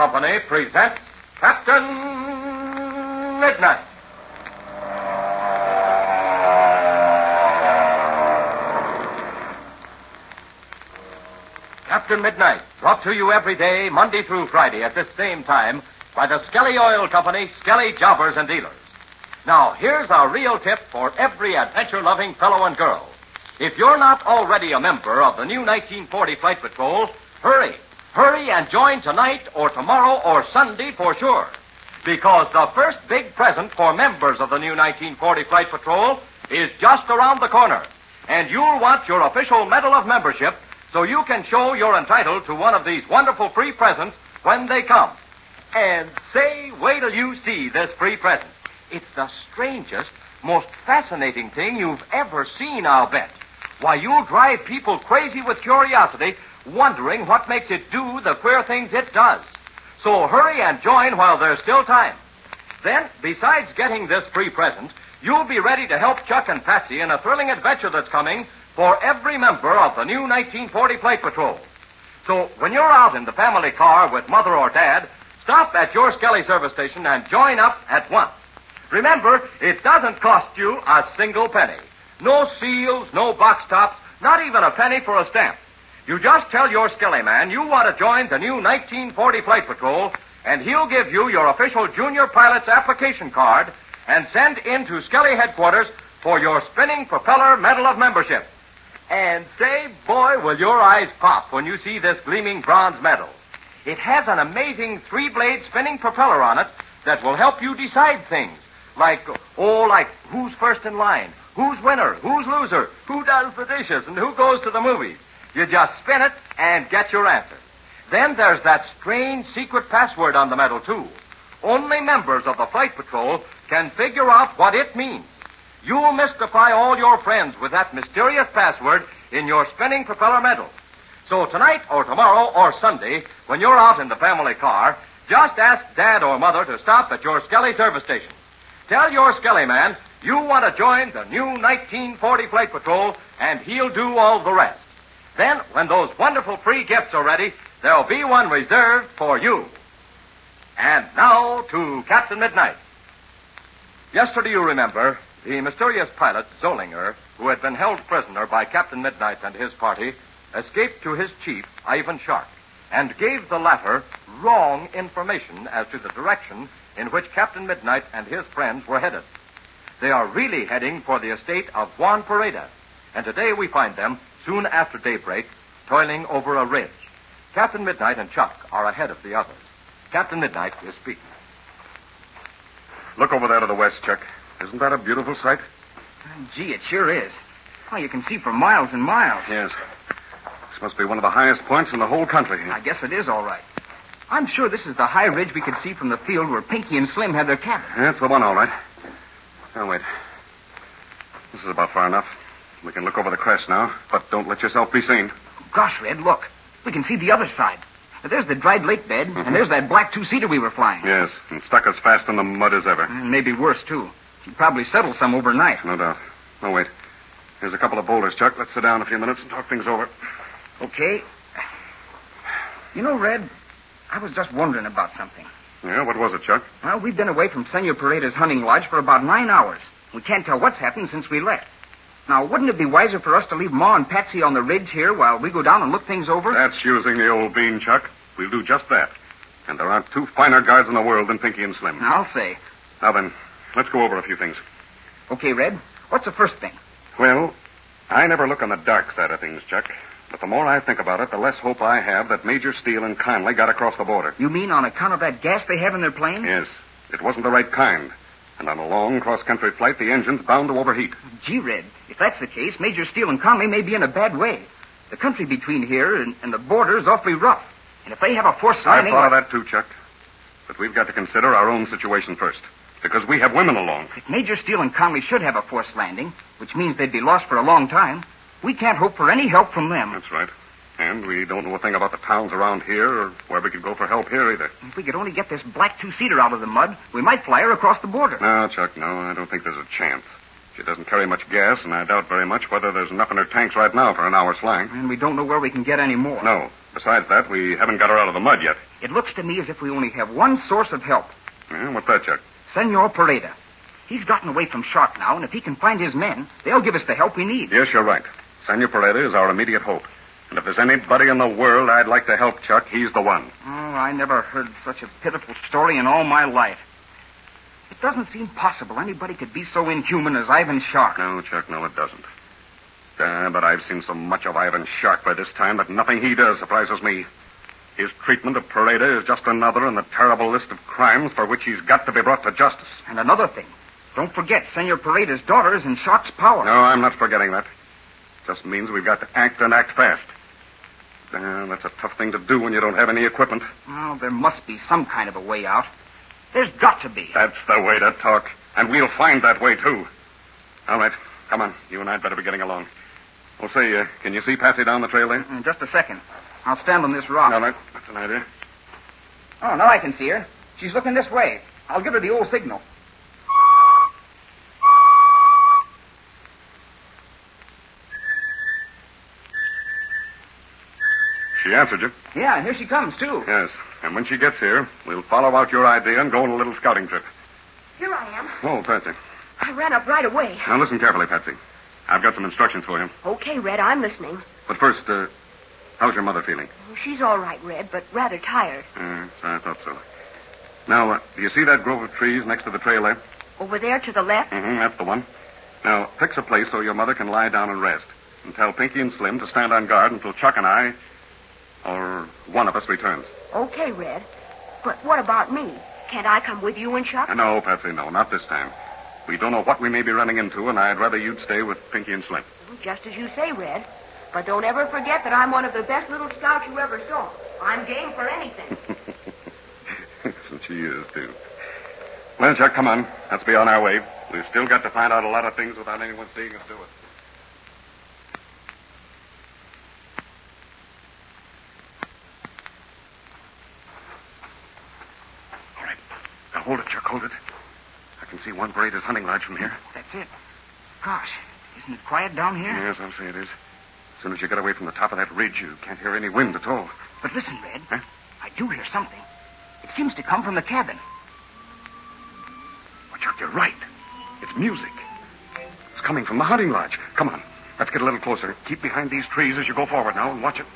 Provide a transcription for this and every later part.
Company presents Captain Midnight. Captain Midnight, brought to you every day, Monday through Friday at this same time, by the Skelly Oil Company, Skelly Jobbers and Dealers. Now, here's our real tip for every adventure-loving fellow and girl. If you're not already a member of the new 1940 Flight Patrol, hurry. Hurry and join tonight or tomorrow or Sunday for sure. Because the first big present for members of the new 1940 Flight Patrol is just around the corner. And you'll want your official Medal of Membership so you can show you're entitled to one of these wonderful free presents when they come. And say, wait till you see this free present. It's the strangest, most fascinating thing you've ever seen, I'll bet. Why, you'll drive people crazy with curiosity, wondering what makes it do the queer things it does. So hurry and join while there's still time. Then, besides getting this free present, you'll be ready to help Chuck and Patsy in a thrilling adventure that's coming for every member of the new 1940 Flight Patrol. So when you're out in the family car with Mother or Dad, stop at your Skelly service station and join up at once. Remember, it doesn't cost you a single penny. No seals, no box tops, not even a penny for a stamp. You just tell your Skelly man you want to join the new 1940 Flight Patrol, and he'll give you your official junior pilot's application card and send in to Skelly headquarters for your spinning propeller Medal of Membership. And say, boy, will your eyes pop when you see this gleaming bronze medal. It has an amazing three-blade spinning propeller on it that will help you decide things. Like who's first in line, who's winner, who's loser, who does the dishes, and who goes to the movies. You just spin it and get your answer. Then there's that strange secret password on the medal, too. Only members of the Flight Patrol can figure out what it means. You'll mystify all your friends with that mysterious password in your spinning propeller medal. So tonight or tomorrow or Sunday, when you're out in the family car, just ask Dad or Mother to stop at your Skelly service station. Tell your Skelly man you want to join the new 1940 Flight Patrol, and he'll do all the rest. Then, when those wonderful free gifts are ready, there'll be one reserved for you. And now to Captain Midnight. Yesterday, you remember, the mysterious pilot, Zollinger, who had been held prisoner by Captain Midnight and his party, escaped to his chief, Ivan Shark, and gave the latter wrong information as to the direction in which Captain Midnight and his friends were headed. They are really heading for the estate of Juan Pereda, and today we find them, soon after daybreak, toiling over a ridge. Captain Midnight and Chuck are ahead of the others. Captain Midnight is speaking. Look over there to the west, Chuck. Isn't that a beautiful sight? Gee, it sure is. Oh, you can see for miles and miles. Yes. This must be one of the highest points in the whole country. I guess it is all right. I'm sure this is the high ridge we could see from the field where Pinky and Slim had their cabin. That's the one, all right. Now, wait. This is about far enough. We can look over the crest now, but don't let yourself be seen. Gosh, Red, look. We can see the other side. There's the dried lake bed, and there's that black two-seater we were flying. Yes, and stuck as fast in the mud as ever. And maybe worse, too. She probably settled some overnight. No doubt. Oh, wait. Here's a couple of boulders, Chuck. Let's sit down a few minutes and talk things over. Okay. You know, Red, I was just wondering about something. Yeah, what was it, Chuck? Well, we've been away from Senor Pareda's hunting lodge for about 9 hours. We can't tell what's happened since we left. Now, wouldn't it be wiser for us to leave Ma and Patsy on the ridge here while we go down and look things over? That's using the old bean, Chuck. We'll do just that. And there aren't two finer guards in the world than Pinky and Slim. I'll say. Now then, let's go over a few things. Okay, Red. What's the first thing? Well, I never look on the dark side of things, Chuck. But the more I think about it, the less hope I have that Major Steele and Conley got across the border. You mean on account of that gas they have in their plane? Yes. It wasn't the right kind. And on a long cross-country flight, the engine's bound to overheat. Gee, Red, if that's the case, Major Steele and Conley may be in a bad way. The country between here and the border is awfully rough. And if they have a forced landing... I thought of that too, Chuck. But we've got to consider our own situation first. Because we have women along. If Major Steele and Conley should have a forced landing, which means they'd be lost for a long time, we can't hope for any help from them. That's right. And we don't know a thing about the towns around here or where we could go for help here either. If we could only get this black two-seater out of the mud, we might fly her across the border. No, Chuck, no. I don't think there's a chance. She doesn't carry much gas, and I doubt very much whether there's enough in her tanks right now for an hour's flying. And we don't know where we can get any more. No. Besides that, we haven't got her out of the mud yet. It looks to me as if we only have one source of help. Yeah, what's that, Chuck? Senor Pareda. He's gotten away from Shark now, and if he can find his men, they'll give us the help we need. Yes, you're right. Senor Pareda is our immediate hope. And if there's anybody in the world I'd like to help, Chuck, he's the one. Oh, I never heard such a pitiful story in all my life. It doesn't seem possible anybody could be so inhuman as Ivan Shark. No, Chuck, no, it doesn't. But I've seen so much of Ivan Shark by this time that nothing he does surprises me. His treatment of Pareda is just another in the terrible list of crimes for which he's got to be brought to justice. And another thing. Don't forget, Senor Pareda's daughter is in Shark's power. No, I'm not forgetting that. Just means we've got to act and act fast. That's a tough thing to do when you don't have any equipment. Oh, there must be some kind of a way out. There's got to be. That's the way to talk. And we'll find that way, too. All right. Come on. You and I'd better be getting along. Well, say, can you see Patsy down the trail there? In just a second. I'll stand on this rock. All right. That's an idea. Oh, now I can see her. She's looking this way. I'll give her the old signal. She answered you. Yeah, and here she comes, too. Yes. And when she gets here, we'll follow out your idea and go on a little scouting trip. Here I am. Oh, Patsy. I ran up right away. Now listen carefully, Patsy. I've got some instructions for you. Okay, Red, I'm listening. But first, how's your mother feeling? She's all right, Red, but rather tired. I thought so. Now, do you see that grove of trees next to the trail there? Over there to the left? Mm-hmm, that's the one. Now, fix a place so your mother can lie down and rest. And tell Pinky and Slim to stand on guard until Chuck and I, or one of us, returns. Okay, Red. But what about me? Can't I come with you and Chuck? No, Patsy, no, not this time. We don't know what we may be running into, and I'd rather you'd stay with Pinky and Slim. Just as you say, Red. But don't ever forget that I'm one of the best little scouts you ever saw. I'm game for anything. She is, too. Well, Chuck, come on. Let's be on our way. We've still got to find out a lot of things without anyone seeing us do it. All right. Now, hold it, Chuck, hold it. I can see one Pareda's hunting lodge from here. That's it. Gosh, isn't it quiet down here? Yes, I'll say it is. As soon as you get away from the top of that ridge, you can't hear any wind at all. But listen, Red. Huh? I do hear something. It seems to come from the cabin. Oh, Chuck, you're right. It's music. It's coming from the hunting lodge. Come on. Let's get a little closer. Keep behind these trees as you go forward now and watch it.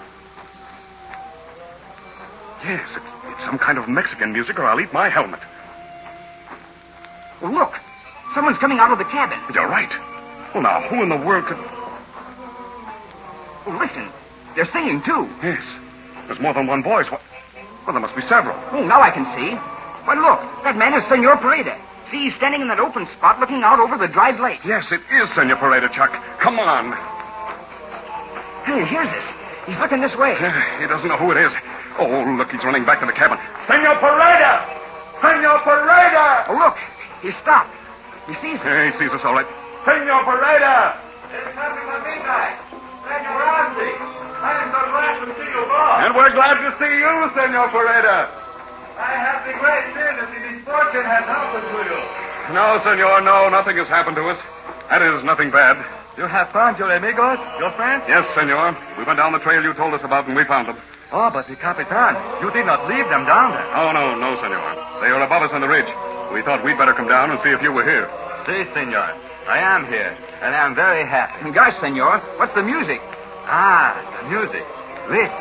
Yes, it's some kind of Mexican music or I'll eat my helmet. Well, look. Someone's coming out of the cabin. You're right. Well, now, who in the world could... Oh, listen. They're singing, too. Yes. There's more than one voice. Well, there must be several. Oh, now I can see. Why, look. That man is Senor Pareda. See, he's standing in that open spot looking out over the dried lake. Yes, it is Senor Pareda, Chuck. Come on. Hey, here's this. He's looking this way. He doesn't know who it is. Oh, look, he's running back to the cabin. Senor Pareda! Senor Pareda! Oh, look. He stopped. He sees us. He sees us all right. Senor Pareda! It's nothing but midnight. Senor Ramsey, I am so glad to see you both. And we're glad to see you, Senor Pareda. I have the great fear that the misfortune has happened to you. No, Senor, no, nothing has happened to us. That is nothing bad. You have found your amigos, your friends? Yes, Senor. We went down the trail you told us about and we found them. Oh, but the Capitan, you did not leave them down there. Oh, no, Senor. They are above us on the ridge. We thought we'd better come down and see if you were here. Si, senor. I am here, and I am very happy. Gosh, Senor, what's the music? Ah, the music. Listen.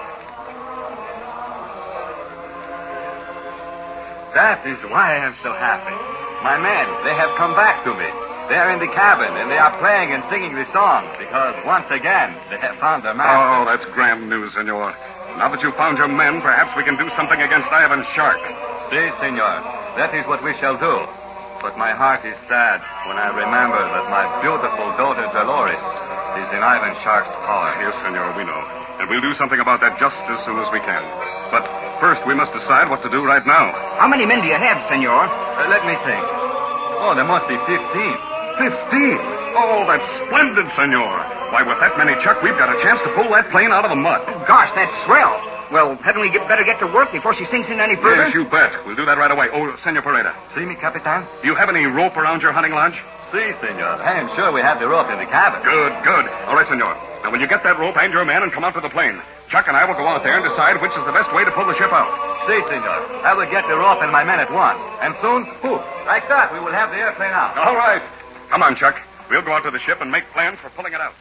That is why I am so happy. My men, they have come back to me. They are in the cabin, and they are playing and singing the song, because once again, they have found their master. Oh, that's grand news, Senor. Now that you've found your men, perhaps we can do something against Ivan Shark. Si, senor. That is what we shall do. But my heart is sad when I remember that my beautiful daughter Dolores is in Ivan Shark's power. Yes, Senor, we know. And we'll do something about that just as soon as we can. But first, we must decide what to do right now. How many men do you have, Senor? Let me think. Oh, there must be 15. 15? Oh, that's splendid, Senor. Why, with that many, Chuck, we've got a chance to pull that plane out of the mud. Oh, gosh, that's swell. Well, hadn't we better get to work before she sinks in any further? Yes, you bet. We'll do that right away. Oh, Senor Pareda. See me, Capitan? Do you have any rope around your hunting lodge? Si, senor. I am sure we have the rope in the cabin. Good. All right, Senor. Now, will you get that rope and your man and come out to the plane? Chuck and I will go out there and decide which is the best way to pull the ship out. Si, senor. I will get the rope and my men at once. And soon, poof, like that, we will have the airplane out. All right. Come on, Chuck. We'll go out to the ship and make plans for pulling it out.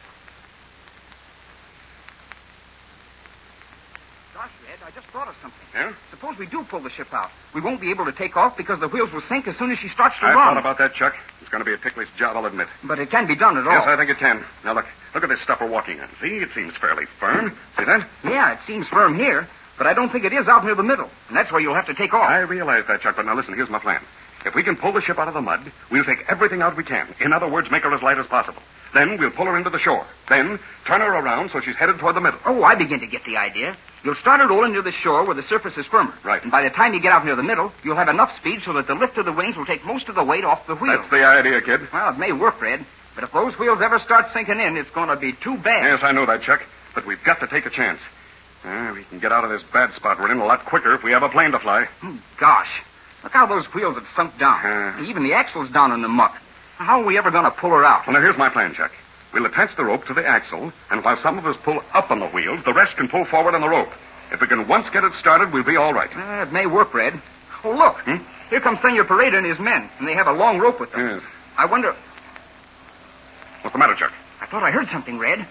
Gosh, Red, I just thought of something. Yeah? Suppose we do pull the ship out. We won't be able to take off because the wheels will sink as soon as she starts to I run. thought about that, Chuck. It's going to be a ticklish job, I'll admit. But it can be done at all. Yes, I think it can. Now, look at this stuff we're walking on. See, it seems fairly firm. See that? Yeah, it seems firm here, but I don't think it is out near the middle. And that's where you'll have to take off. I realize that, Chuck, but now listen, here's my plan. If we can pull the ship out of the mud, we'll take everything out we can. In other words, make her as light as possible. Then we'll pull her into the shore. Then turn her around so she's headed toward the middle. Oh, I begin to get the idea. You'll start her rolling near the shore where the surface is firmer. Right. And by the time you get out near the middle, you'll have enough speed so that the lift of the wings will take most of the weight off the wheels. That's the idea, kid. Well, it may work, Red. But if those wheels ever start sinking in, it's going to be too bad. Yes, I know that, Chuck. But we've got to take a chance. We can get out of this bad spot we're in a lot quicker if we have a plane to fly. Gosh. Look how those wheels have sunk down. Even the axle's down in the muck. How are we ever going to pull her out? Well, now, here's my plan, Chuck. We'll attach the rope to the axle, and while some of us pull up on the wheels, the rest can pull forward on the rope. If we can once get it started, we'll be all right. It may work, Red. Oh, look. Here comes Senor Pareda and his men, and they have a long rope with them. Yes. I wonder... What's the matter, Chuck? I thought I heard something, Red.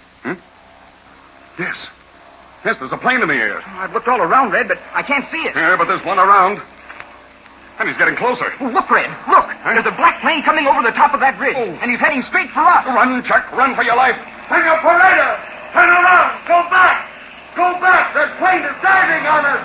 Yes. Yes, there's a plane in the air. I've looked all around, Red, but I can't see it. Yeah, but there's one around. And he's getting closer. Oh, look, Red. Look. There's a black plane coming over the top of that ridge, and he's heading straight for us. Run, Chuck. Run for your life. Senor Pareda! Turn around! Go back! Go back! That plane is diving on us!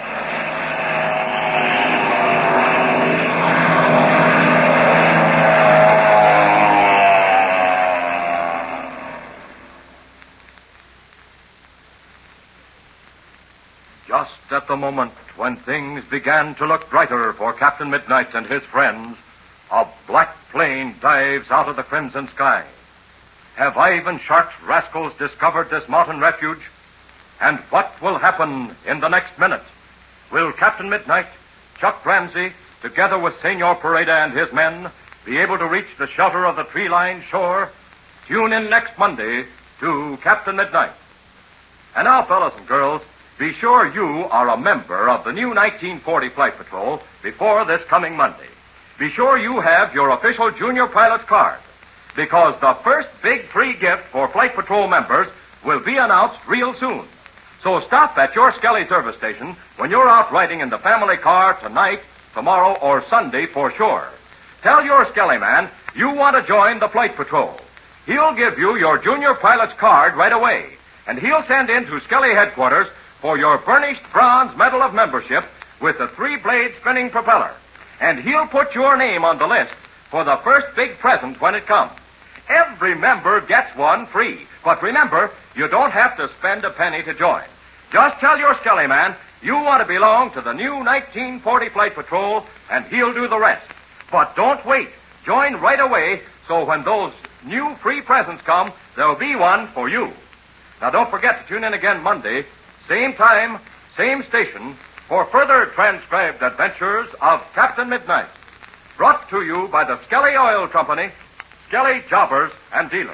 Just at the moment when things began to look brighter for Captain Midnight and his friends, a black plane dives out of the crimson sky. Have Ivan Shark's rascals discovered this mountain refuge? And what will happen in the next minute? Will Captain Midnight, Chuck Ramsey, together with Senor Pareda and his men, be able to reach the shelter of the tree-lined shore? Tune in next Monday to Captain Midnight. And now, fellas and girls, be sure you are a member of the new 1940 Flight Patrol before this coming Monday. Be sure you have your official junior pilot's card, because the first big free gift for Flight Patrol members will be announced real soon. So stop at your Skelly service station when you're out riding in the family car tonight, tomorrow, or Sunday for sure. Tell your Skelly man you want to join the Flight Patrol. He'll give you your junior pilot's card right away, and he'll send in to Skelly headquarters for your burnished bronze medal of membership with the 3-blade spinning propeller. And he'll put your name on the list for the first big present when it comes. Every member gets one free. But remember, you don't have to spend a penny to join. Just tell your Skelly man you want to belong to the new 1940 Flight Patrol, and he'll do the rest. But don't wait. Join right away, so when those new free presents come, there'll be one for you. Now, don't forget to tune in again Monday, same time, same station, for further transcribed adventures of Captain Midnight. Brought to you by the Skelly Oil Company, Skelly Jobbers and Dealers.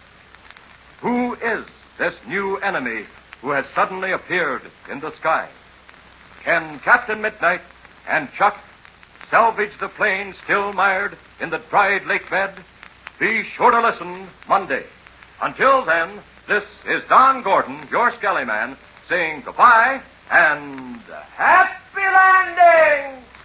Who is this new enemy who has suddenly appeared in the sky? Can Captain Midnight and Chuck salvage the plane still mired in the dried lake bed? Be sure to listen Monday. Until then, this is Don Gordon, your Skelly man, saying goodbye and happy landing!